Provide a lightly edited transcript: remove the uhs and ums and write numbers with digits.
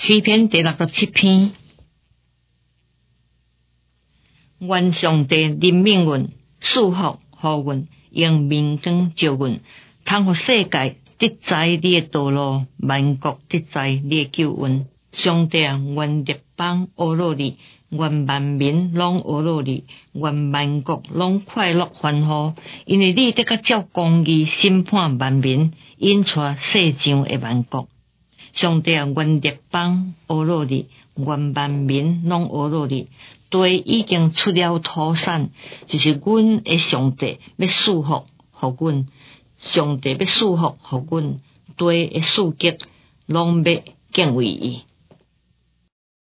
诗篇第67篇，愿上帝怜悯阮，赐福互阮，用明光照阮，通互世界得知你的道路，万国得知你的救恩。上帝啊，愿列邦学乐你，愿万民拢学乐你，愿万国拢快乐欢呼，因为你得甲照公义审判万民，引出世上的万国。上帝啊，愿列邦学乐你，愿万民拢学乐你。地已经出了土产，就是阮的上帝要赐福互阮，上帝要赐福互阮，地的四极拢要敬畏伊。